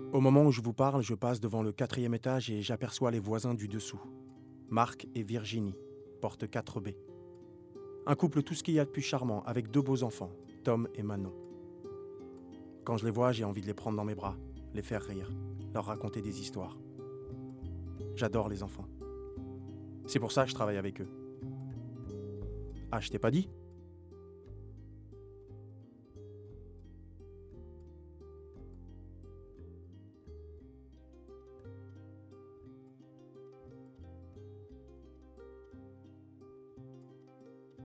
Au moment où je vous parle, je passe devant le quatrième étage et j'aperçois les voisins du dessous. Marc et Virginie, porte 4B. Un couple tout ce qu'il y a de plus charmant, avec 2 beaux enfants, Tom et Manon. Quand je les vois, j'ai envie de les prendre dans mes bras, les faire rire, leur raconter des histoires. J'adore les enfants. C'est pour ça que je travaille avec eux. Ah, je t'ai pas dit ?